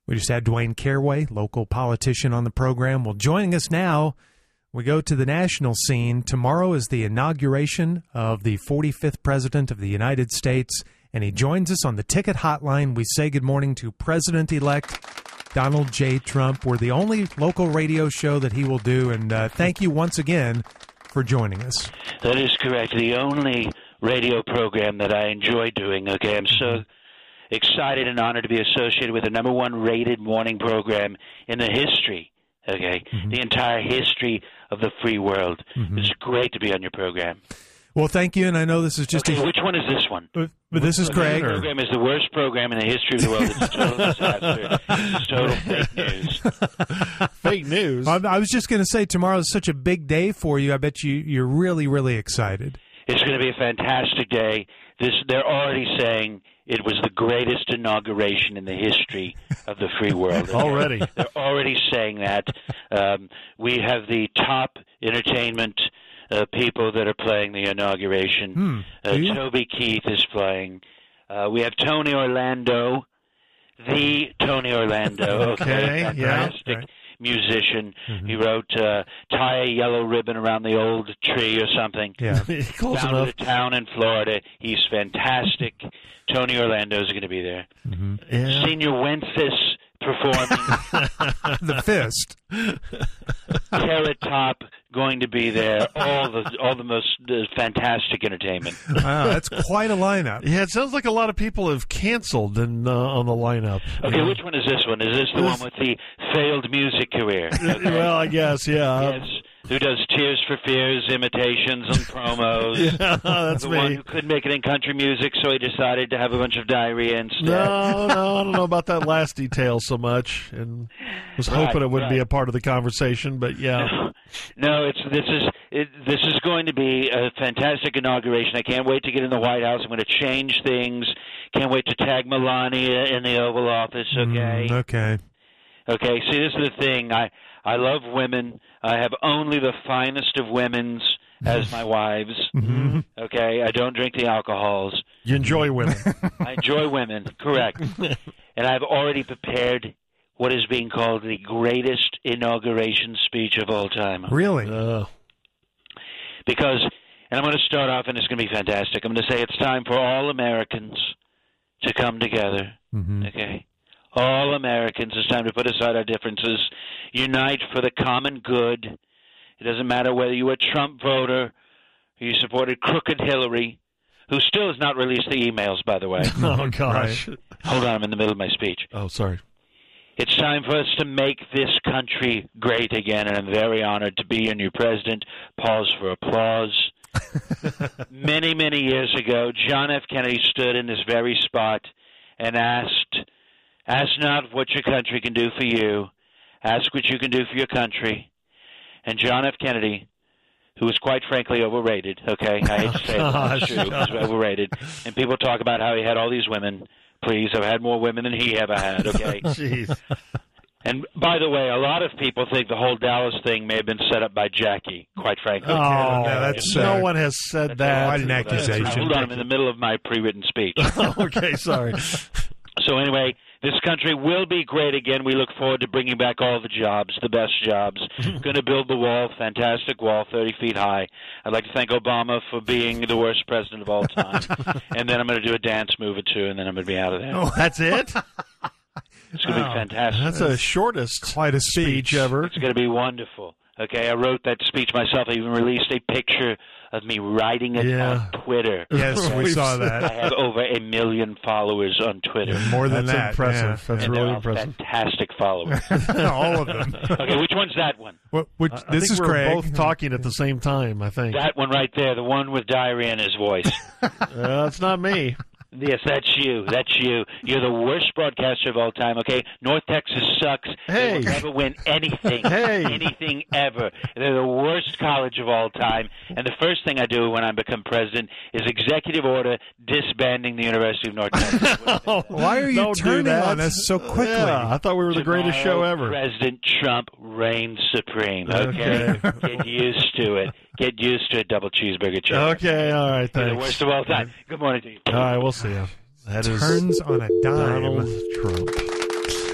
We just had Dwayne Caraway, local politician, on the program. Well, joining us now, we go to the national scene. Tomorrow is the inauguration of the 45th President of the United States, and he joins us on the ticket hotline. We say good morning to President-elect Donald J. Trump. We're the only local radio show that he will do, and thank you once again for joining us. That is correct. The only radio program that I enjoy doing. Okay, I'm so excited and honored to be associated with the number one rated morning program in the history, the entire history of the free world. It's great to be on your program. Well, thank you, and I know this is just which one is this one? This is Craig. This program is the worst program in the history of the world. It's a total disaster. It's total fake news. Fake news? I was just going to say, tomorrow is such a big day for you. I bet you're really, really excited. It's going to be a fantastic day. They're already saying it was the greatest inauguration in the history of the free world. Already. They're already saying that. We have the top entertainment people that are playing the inauguration. Toby Keith is playing. We have Tony Orlando, the Tony Orlando. Fantastic musician. He wrote Tie a Yellow Ribbon Around the Old Tree or something. Yeah, close Found enough. a town in Florida. He's fantastic. Tony Orlando is going to be there. Yeah. Senior Wences performing. The Fist. Carrot Top going to be there. All the most fantastic entertainment. Wow, that's quite a lineup. Yeah, it sounds like a lot of people have canceled on the lineup. Okay, which one is this one? Is this the one with the failed music career? Okay. Well, I guess, yeah. Yes. Who does Tears for Fears imitations and promos? Yeah, that's the me. one who couldn't make it in country music, so he decided to have a bunch of diarrhea instead. No, I don't know about that last detail so much, and was hoping it wouldn't be a part of the conversation, but yeah. No, this is going to be a fantastic inauguration. I can't wait to get in the White House. I'm going to change things. Can't wait to tag Melania in the Oval Office. Okay. Okay. See, this is the thing. I love women. I have only the finest of women's as my wives. Okay, I don't drink the alcohols. You enjoy women. I enjoy women, correct. And I've already prepared what is being called the greatest inauguration speech of all time. Really? Because, and I'm going to start off, and it's going to be fantastic. I'm going to say it's time for all Americans to come together. Okay? All Americans, it's time to put aside our differences, unite for the common good. It doesn't matter whether you were a Trump voter or you supported crooked Hillary, who still has not released the emails, by the way. Oh, gosh. Right. Hold on, I'm in the middle of my speech. Oh, sorry. It's time for us to make this country great again, and I'm very honored to be your new president. Pause for applause. Many, many years ago, John F. Kennedy stood in this very spot and asked not what your country can do for you. Ask what you can do for your country. And John F. Kennedy, who was quite frankly overrated, okay? I hate to say it, but it's true. He was overrated. And people talk about how he had all these women. Please, I've had more women than he ever had, okay? Jeez. And by the way, a lot of people think the whole Dallas thing may have been set up by Jackie, quite frankly. Oh, that's no one has said that. Quite an accusation. Hold on, I'm in the middle of my pre-written speech. Okay, sorry. So anyway, this country will be great again. We look forward to bringing back all the jobs, the best jobs. Going to build the wall, fantastic wall, 30 feet high. I'd like to thank Obama for being the worst president of all time. And then I'm going to do a dance move or two, and then I'm going to be out of there. Oh, that's it? It's going to be fantastic. That's the shortest quite a speech ever. It's going to be wonderful. Okay, I wrote that speech myself. I even released a picture of me writing it on Twitter. Yes, we saw that. I have over 1 million followers on Twitter. More than That's that. impressive. Yeah. That's And really they're all impressive. fantastic followers. All of them. Okay, which one's that one? I This think is we're Craig. both talking at the same time, I think. That one right there, the one with diarrhea in his voice. That's not me. Yes, that's you. That's you. You're the worst broadcaster of all time, okay? North Texas sucks. They will never win anything. Anything ever. They're the worst college of all time. And the first thing I do when I become president is executive order disbanding the University of North Texas. Why are you Don't do turning that. on us so quickly? Yeah, I thought we were the greatest show Tomorrow, ever. President Trump reigns supreme, okay? Get used to it. Get used to it, double cheeseburger chicken. Okay, all right, You're thanks. the worst of all time. Good morning to you. All right, we'll see you. That is Turns on a dime. Donald Trump.